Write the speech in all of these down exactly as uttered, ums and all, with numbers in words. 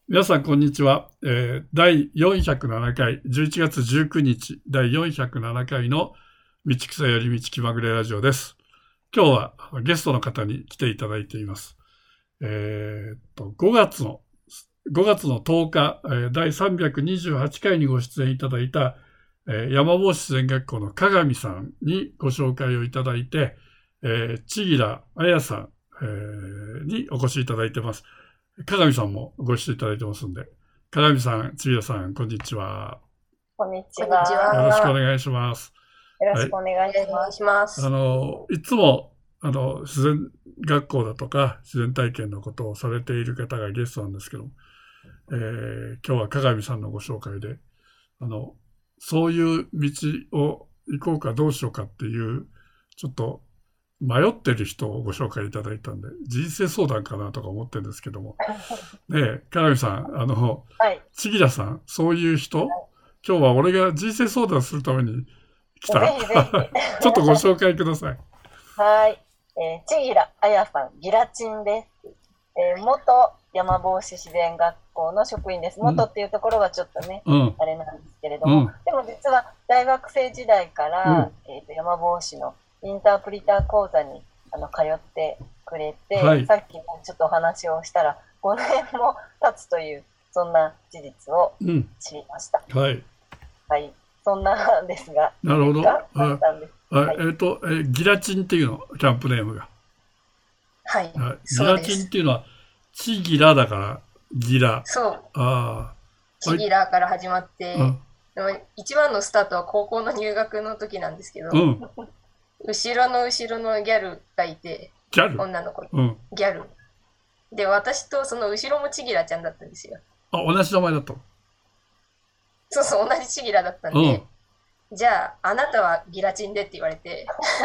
皆さん、こんにちは。えー、だいよんひゃくななかい、じゅういちがつじゅうくにち、だいよんひゃくななかいの道草より道気まぐれラジオです。今日はゲストの方に来ていただいています。えー、っと、ごがつの、ごがつのとおか、えー、だいさんびゃくにじゅうはちかいにご出演いただいた、えー、山坊自然学校の鏡さんにご紹介をいただいて、えー、千吉彩さん、えー、にお越しいただいています。鏡さんもご一緒いただいてますんで。鏡さん、千吉さん、こんにちは。 こんにちは。 よろしくお願いします。 よろしくお願いします。 はい、あの、いつも、あの、自然学校だとか、自然体験のことをされている方がゲストなんですけど、えー、今日は鏡さんのご紹介で、あの、そういう道を行こうかどうしようかっていう、ちょっと迷ってる人をご紹介いただいたんで、人生相談かなとか思ってるんですけども。ねえ、鏡さん、あの、はい、千吉さん、そういう人、はい、今日は俺が人生相談するために来た。 ぜひぜひちょっとご紹介ください。 はい。えー、千吉彩さん、ギラチンです。えー、元山坊自然学校の職員です。元っていうところはちょっとね、うん、あれなんですけれども、うん、でも実は大学生時代から、うん、えーと、山坊市のインタープリター講座にあの通ってくれて、はい、さっきちょっとお話をしたらごねんも経つというそんな事実を知りました。 うん、はい。 はい。そんなんですが。 なるほど。 あはい。えっ、ー、と、えー、ギラチンっていうの、キャンプネームが。 はい。 はい、ギラチンっていうのは、チギラだから、ギラ。 そう。 ああ。 チギラから始まって、うん、でも一番のスタートは高校の入学の時なんですけど、うん、後ろの後ろのギャルがいて、 ギャル女の子、 うん、 ギャル。で、私とその後ろもチギラちゃんだったんですよ。 あ、同じ名前だったの？ そうそう、同じチギラだったんで、うん、じゃあ、あなたはギラチンでって言われて、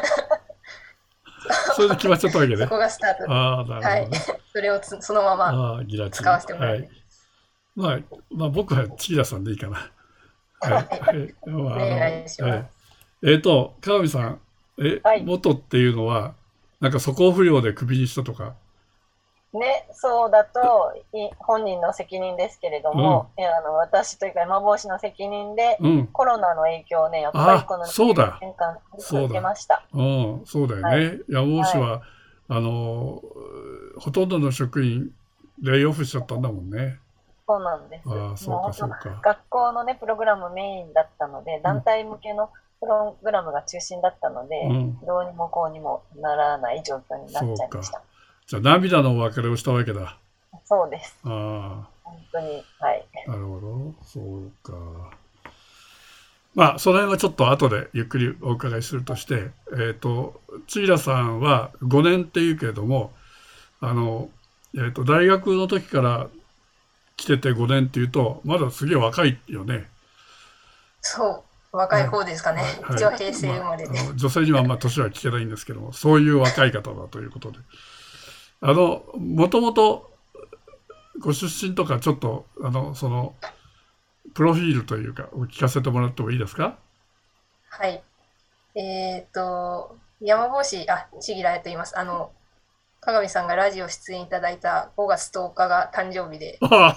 それで決まっちゃったわけね。 そこがスタートで。 ああ、なるほど、ね。 はい。それをつそのまま使わせてもらって。 まあ、まあ、僕は千吉さんでいいかな。はい。 お願いします。はい、 えっ、ー、と、鏡さん、え、はい、元っていうのは、なんか素行不良でクビにしたとか。 ね、そうだと本人の責任ですけれども、うん、あの私というか山坊市の責任で、うん、コロナの影響をね、やっぱりこのにねんかん受けました。 うん、そうだよね。はい、山坊市は、はい、あのほとんどの職員レイオフしちゃったんだもんね。 そうなんです。 あ、そうかそうか。 学校のねプログラムメインだったので、団体向けのプログラムが中心だったので、うん、どうにもこうにもならない状況になっちゃいました。 じゃあ涙のお別れをしたわけだ。 そうです。 ああ。 本当に、はい。 なるほど。そうか。まあ、その辺はちょっと後でゆっくりお伺いするとして、えっ、ー、と、千吉さんはごねんっていうけれども、あの、えっ、ー、と、大学の時から来ててごねんっていうと、まだすげえ若いよね。 そう。若い方ですかね。はい、一応平成生まれで、 まあ、女性にはあんま年は聞けないんですけども、そういう若い方だということで。あの、もともとご出身とかちょっと、あの、その、プロフィールというか、お聞かせてもらってもいいですか？ はい。えっ、ー、と、山坊市、あ、千吉良と言います。あの、鏡さんがラジオ出演いただいたごがつとおかが誕生日で、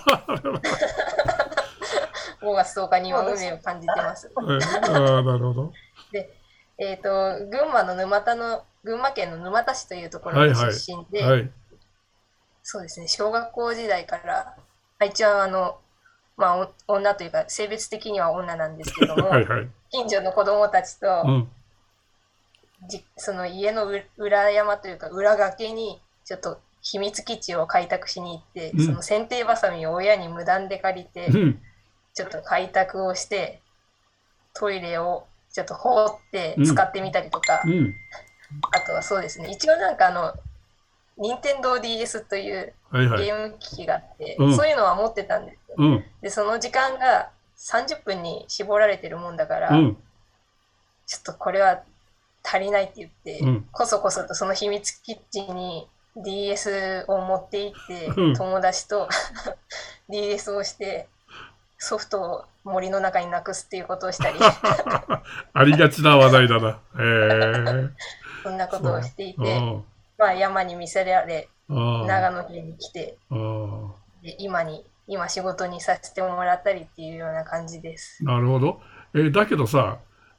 ごがつとおかには運命を感じてます。 ああ、なるほど。 で、えっ、ー、と、群馬の沼田の、群馬県の沼田市というところの出身で、はいはいはい、そうですね、小学校時代から、一応あの、まあ、女というか性別的には女なんですけどもはい、はい、近所の子供たちと、うん、じその家の裏山というか裏崖にちょっと秘密基地を開拓しに行って、うん、その剪定バサミを親に無断で借りて、うん、ちょっと開拓をしてトイレをちょっと掘って使ってみたりとか、うんうん、あとはそうですね、一応なんかあの任天堂 ディーエス というゲーム機器があって、はいはい、そういうのは持ってたんですよ、うん、でその時間がさんじゅっぷんに絞られてるもんだから、うん、ちょっとこれは足りないって言って、うん、こそこそとその秘密基地に ディーエス を持って行って、うん、友達とディーエス をしてソフトを森の中になくすっていうことをしたりありがちな話題だな。へーそんなことをしていて、まあ、山に見せられ長野県に来てで今に、今仕事にさせてもらったりっていうような感じです。 なるほど。えーだけどさ、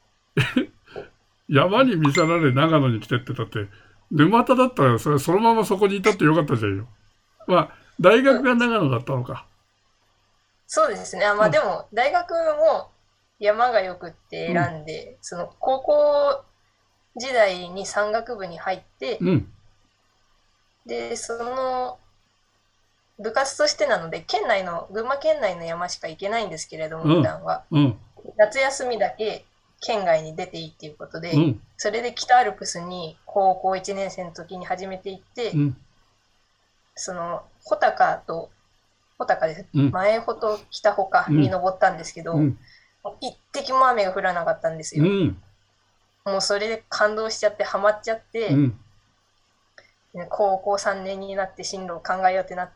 山に見せられ長野に来てってだって、沼田だったらそれそのままそこにいたってよかったじゃんよ。まあ、大学が長野だったのか。 そうですね。あ、まあでも、大学も山がよくって選んで、うん、その高校時代に山岳部に入って、 うん、 で、その部活としてなので、県内の、群馬県内の山しか行けないんですけれども、普段は。 うん、 夏休みだけ県外に出ていいっていうことで、 うん、 それで北アルプスに高校いちねん生の時に初めて行って、 うん、 その穂高と穂高です、 うん、 前穂と北穂かに登ったんですけど、 うん、 一滴も雨が降らなかったんですよ。 うん、 もうそれで感動しちゃってハマっちゃって、 うん、 高校さんねんになって進路を考えようってなって、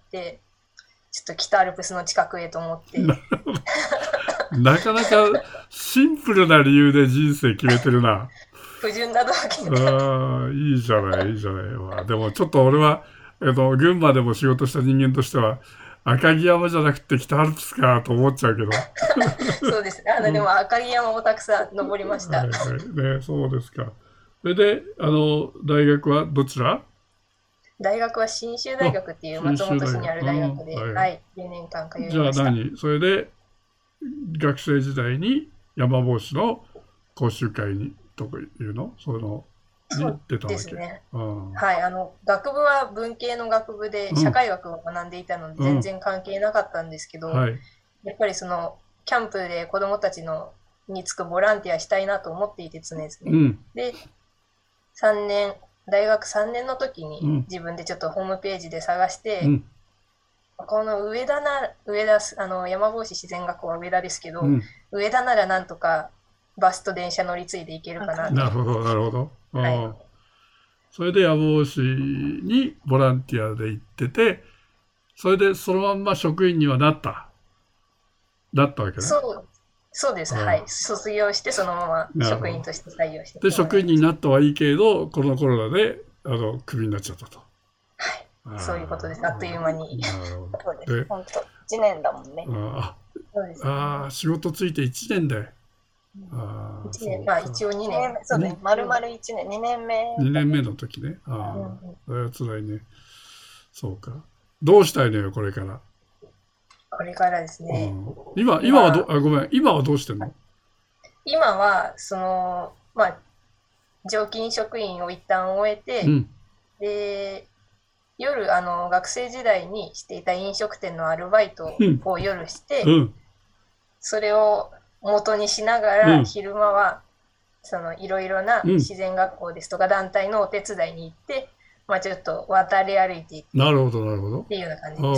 ちょっと北アルプスの近くへと思って。 なかなかシンプルな理由で人生決めてるな。 不純な動機で。 ああ、いいじゃない、いいじゃない。まあ、でもちょっと俺は、えっと、群馬でも仕事した人間としては、赤城山じゃなくて北アルプスかと思っちゃうけど。 そうですね。あの、でも赤城山もたくさん登りました。はいはい、ね、そうですか。それで、あの、大学はどちら？ 大学は信州大学っていう松本市にある大学で、はい、よねんかん通いました。 じゃあ何？それで、学生時代に山帽子の講習会にとかいうのそういうのに行ってたわけですね。うん、はい、あの、学部は文系の学部で社会学を学んでいたので、全然関係なかったんですけど、うんはい、やっぱりその、キャンプで子供たちのにつくボランティアしたいなと思っていて常々、うん、で、さんねん、大学さんねんの時に自分でちょっとホームページで探して、うん、この上田な、上田、あの、山帽子自然学校は上田ですけど、うん、上田ならなんとかバスと電車乗り継いでいけるかなと。 なるほど、なるほど。はい、それで山帽子にボランティアで行ってて、それでそのまんま職員にはなった。だったわけね。 そう、そうです。はい。卒業してそのまま職員として採用して。 で、職員になったはいいけれど、このコロナで、あの、クビになっちゃったと。 はい。そういうことです。あっという間に。 そうです。本当いちねんだもんね。 ああ、仕事ついていちねんで。 あいちねん、まあ一応にねん。 そうね。丸々いちねん、にねんめ。 にねんめの時ね。ああ、それは辛いね。そうか。どうしたいのよ、これから。 これからですね。 今、今はど、あ、ごめん、今はどうしてんの？ 今は、その、まあ、常勤職員を一旦終えて、うん、で、夜、あの、学生時代にしていた飲食店のアルバイトを夜して、うん、それを元にしながら、うん、昼間は、その、いろいろな自然学校ですとか団体のお手伝いに行って、まあちょっと渡り歩いていって。 なるほど、なるほど。 っていうような感じです。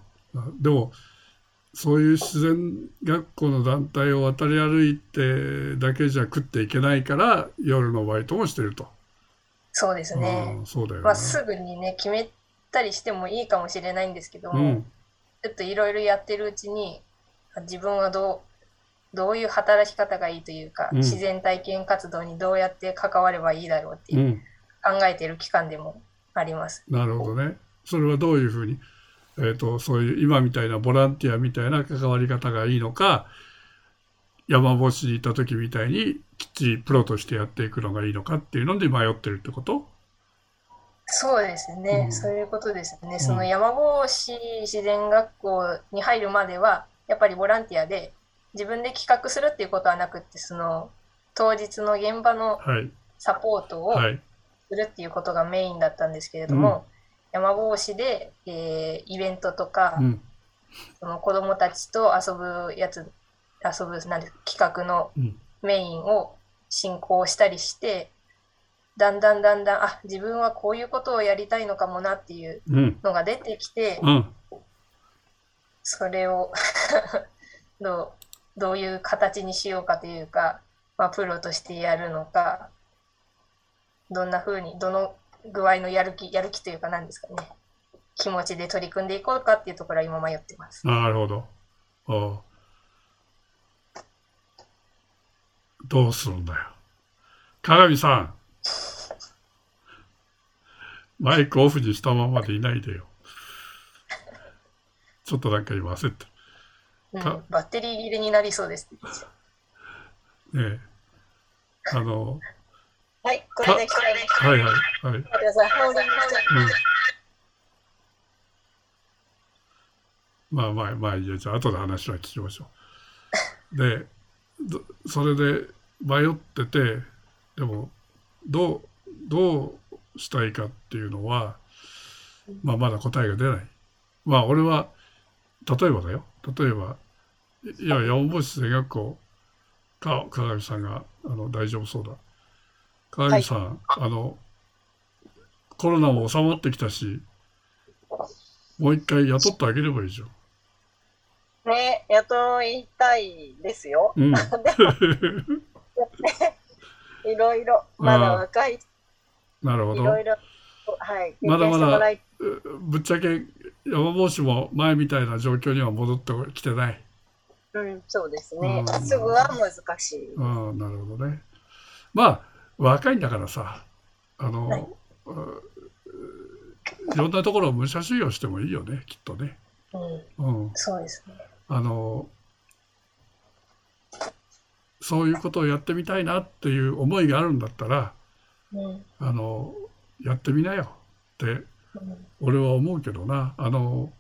でも、そういう自然学校の団体を渡り歩いてだけじゃ食っていけないから、夜のバイトもしてると。 そうですね。 そうだよね。 まあ、すぐにね、決めたりしてもいいかもしれないんですけども、うん、ちょっといろいろやってるうちに、自分はどう、どういう働き方がいいというか、うん、自然体験活動にどうやって関わればいいだろうっていう、うん、考えている期間でもあります。 なるほどね。それはどういうふうに、えーと、そういう今みたいなボランティアみたいな関わり方がいいのか、山帽子に行った時みたいにきっちりプロとしてやっていくのがいいのかっていうので迷ってるってこと？ そうですね、うん、そういうことですね。その山帽子自然学校に入るまではやっぱりボランティアで自分で企画するっていうことはなくって、その当日の現場のサポートをするっていうことがメインだったんですけれども、はいはい、山帽子で、えー、イベントとか、うん、その子どもたちと遊ぶやつ遊ぶなんで企画のメインを進行したりして、だんだんだんだんあ自分はこういうことをやりたいのかもなっていうのが出てきて、うん、それをどう、どういう形にしようかというか、まあ、プロとしてやるのか、どんな風にどの具合のやる気やる気というか何ですかね、気持ちで取り組んでいこうかっていうところは今迷ってます。 なるほど。ああ、どうするんだよ。鏡さん。マイクオフにしたままでいないでよ。 ちょっとなんか今焦ってうん、 る。 バッテリー切れになりそうです。 ねえ、あの、 はい、これで聞こえる。 はいはいはい。うん。まあまあまあいいや、じゃあ後で話は聞きましょう。で、それで迷ってて、でもどうどうしたいかっていうのは、まあまだ答えが出ない。まあ俺は例えばだよ。例えばいや山星生学校か鏡さんがあの大丈夫そうだ。鏡さん、はい、あのコロナも収まってきたし、もう一回雇ってあげればいいじゃん。 ね、雇いたいですよ。うん、いろいろ、まだ若い。 なるほど。 いろいろ、はい。 まだまだ、ぶっちゃけ山帽も前みたいな状況には戻ってきてない。 うん、そうですね。すぐは難しい。 ああ、なるほどね。まあ、若いんだからさ、あの、はい、いろんなところを武者修行してもいいよね、きっとね。 うん。うん、そうですね。 あの、そういうことをやってみたいなっていう思いがあるんだったら、うん、あの、やってみなよって、俺は思うけどな。あの、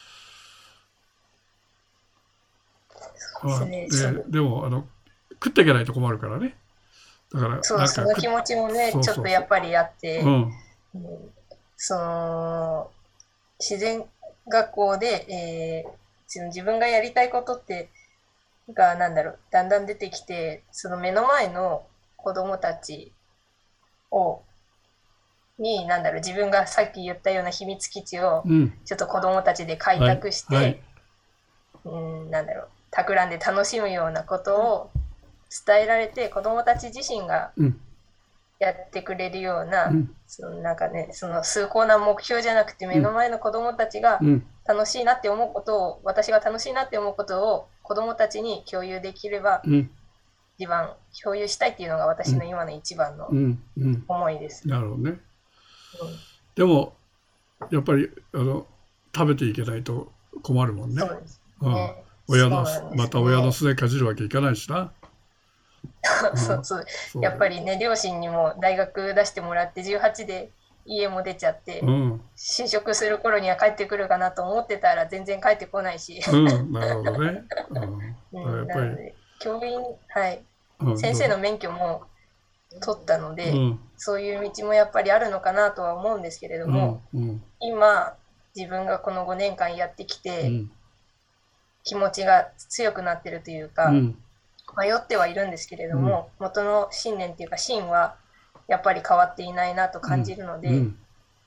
うん、で, で, でもあの食っていけないと困るからね。だからそう、その気持ちもね、そうそうそうちょっとやっぱりあって、うん、その自然学校で、えー、自分がやりたいことってがなんだろうだんだん出てきて、その目の前の子供たちをになんだろう自分がさっき言ったような秘密基地をちょっと子供たちで開拓して、うんはいはいうん、なんだろう企んで楽しむようなことを伝えられて、子どもたち自身がやってくれるような、うん、そのなんかね、その崇高な目標じゃなくて、目の前の子どもたちが楽しいなって思うことを、私が楽しいなって思うことを子どもたちに共有できれば、うん、一番共有したいっていうのが私の今の一番の思いです。 うんうんうん、なるほどね。うん、でもやっぱりあの食べていけないと困るもんね。 そうですね。うん親の、ね、また親のすねかじるわけいかないしな。 そうそう。やっぱりね、両親にも大学出してもらってじゅうはちで家も出ちゃって、うん、就職する頃には帰ってくるかなと思ってたら全然帰ってこないし。 うん、なるほどね。 うん、やっぱり教員、はい、うん、先生の免許も取ったので、うん、そういう道もやっぱりあるのかなとは思うんですけれども、うんうん、今自分がこのごねんかんやってきて、うん気持ちが強くなってるというか、うん、迷ってはいるんですけれども、うん、元の信念っていうか芯はやっぱり変わっていないなと感じるので、うんうん、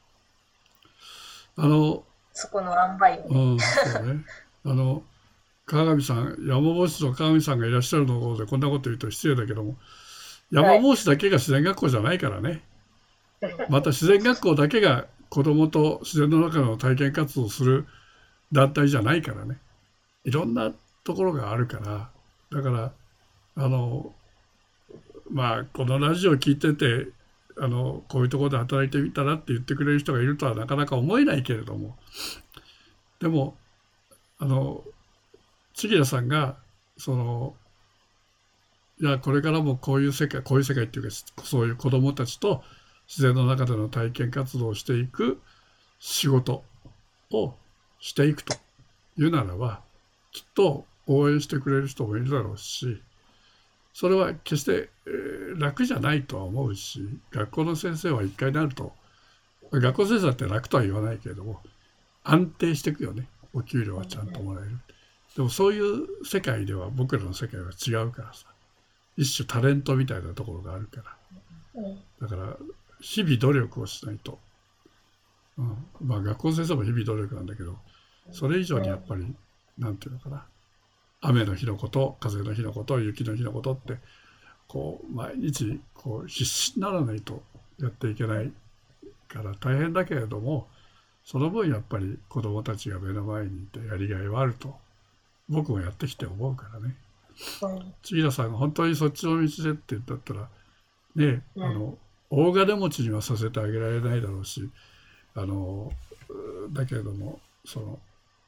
あのそこの塩梅を、 うんそうね、あの川上さん山帽子の川上さんがいらっしゃるのでこんなこと言うと失礼だけども山帽子だけが自然学校じゃないからね、はい、また自然学校だけが子どもと自然の中の体験活動をする団体じゃないからねいろんなところがあるからだからあのまあこのラジオ聞いててあのこういうところで働いてみたらって言ってくれる人がいるとはなかなか思えないけれどもでもあの千木田さんがそのいやこれからもこういう世界こういう世界っていうかそういう子どもたちと自然の中での体験活動をしていく仕事をしていくというならばきっと応援してくれる人もいるだろうしそれは決して、えー、楽じゃないとは思うし学校の先生は一回なると学校の先生だって楽とは言わないけれども安定していくよねお給料はちゃんともらえるでもそういう世界では僕らの世界は違うからさ一種タレントみたいなところがあるからだから日々努力をしないと、うん、まあ学校の先生も日々努力なんだけどそれ以上にやっぱりなんていうのかな雨の日のこと風の日のこと雪の日のことってこう毎日こう必死にならないとやっていけないから大変だけれどもその分やっぱり子どもたちが目の前にいてやりがいはあると僕もやってきて思うからね、うん、千木田さんが本当にそっちの道でって言ったったらね、うん、あの大金持ちにはさせてあげられないだろうしあのだけれどもその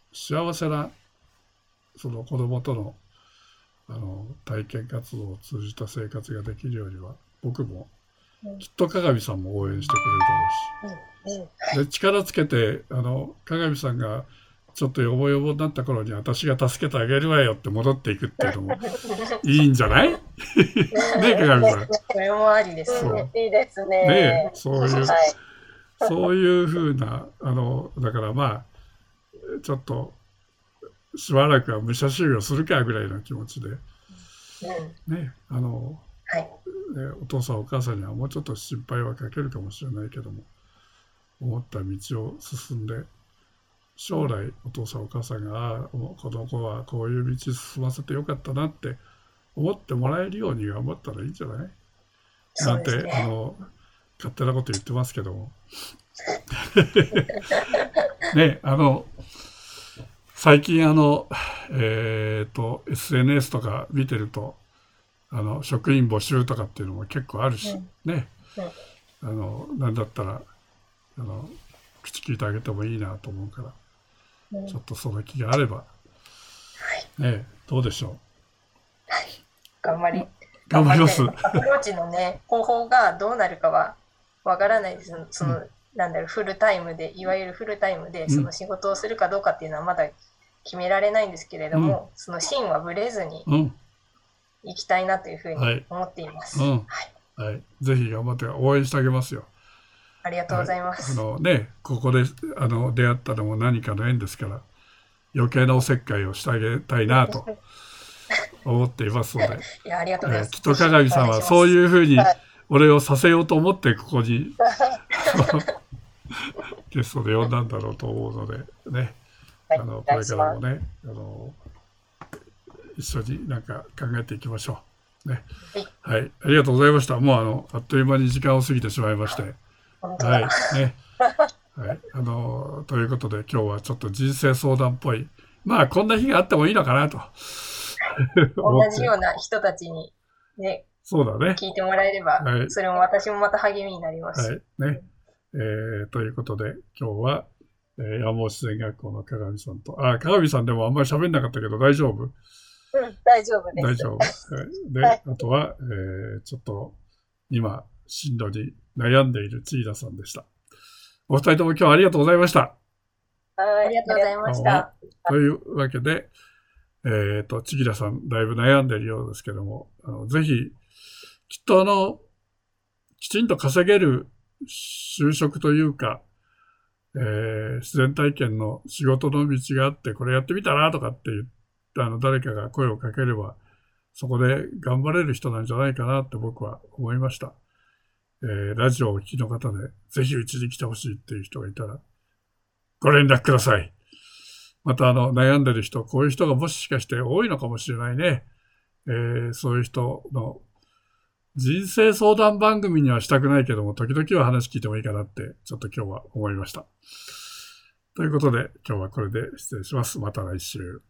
幸せなその子供とのあの体験活動を通じた生活ができるようには、僕もきっと鏡さんも応援してくれるだろうし、で力つけてあの鏡さんがちょっとヨボヨボになった頃に私が助けてあげるわよって戻っていくっていうのもいいんじゃない？ねえ鏡さん。 それもありですね。いいですね。 ねえ、そういう、はい、そういうふうなあのだからまあちょっとしばらくは武者修行するかぐらいの気持ちで、うん、ねあの、はい、お父さんお母さんにはもうちょっと心配はかけるかもしれないけども、思った道を進んで、将来お父さんお母さんが、ああこの子はこういう道進ませてよかったなって思ってもらえるように頑張ったらいいんじゃない？なんて、ね、あの勝手なこと言ってますけどもね、あの最近あのえっと エスエヌエス とか見てると、あの職員募集とかっていうのも結構あるし、うん、ね、うん、あのなんだったらあの口聞いてあげてもいいなと思うから、うん、ちょっとその気があれば、はい、ね、どうでしょう。 はい、頑張り頑張ります。 アプローチのね方法がどうなるかはわからないです。その、うん、なんだろうフルタイムでいわゆるフルタイムでその仕事をするかどうかっていうのはまだ決められないんですけれども、うん、その芯はぶれずにいきたいなというふうに思っています。 はいうんはいはい、ぜひ頑張って応援してあげますよ。 ありがとうございます。 はい、あのね、ここであの出会ったのも何かの縁ですから、余計なおせっかいをしてあげたいなと思っていますので、 いやありがとうございます。 えー、きっと鏡さんはそういうふうに俺をさせようと思ってここにゲストで呼んだんだろうと思うのでね、あのこれからもねあの一緒になんか考えていきましょうね。はい、はい、ありがとうございました。もうあのあっという間に時間を過ぎてしまいまして、はいね、はい、あのということで今日はちょっと人生相談っぽい、まあこんな日があってもいいのかなと同じような人たちにね、 そうだね、 聞いてもらえれば、はい、それも私もまた励みになります。 はいねえー、ということで今日は、えー、山本自然学校の鏡さんと、あ、鏡さんでもあんまり喋んなかったけど大丈夫？ うん、大丈夫です。 大丈夫。はい、で、はい、あとは、えー、ちょっと今進路に悩んでいる千田さんでした。お二人とも今日はありがとうございました。 ありがとうございました。 というわけで、えっと、千田さんだいぶ悩んでいるようですけども、あのぜひきっとあのきちんと稼げる就職というか、えー、自然体験の仕事の道があって、これやってみたらとかって言ってあの誰かが声をかければ、そこで頑張れる人なんじゃないかなって僕は思いました。えー、ラジオをお聞きの方でぜひうちに来てほしいっていう人がいたらご連絡ください。またあの悩んでる人、こういう人がもしかして多いのかもしれないね。えー、そういう人の人生相談番組にはしたくないけども、時々は話聞いてもいいかなってちょっと今日は思いました。ということで今日はこれで失礼します。また来週。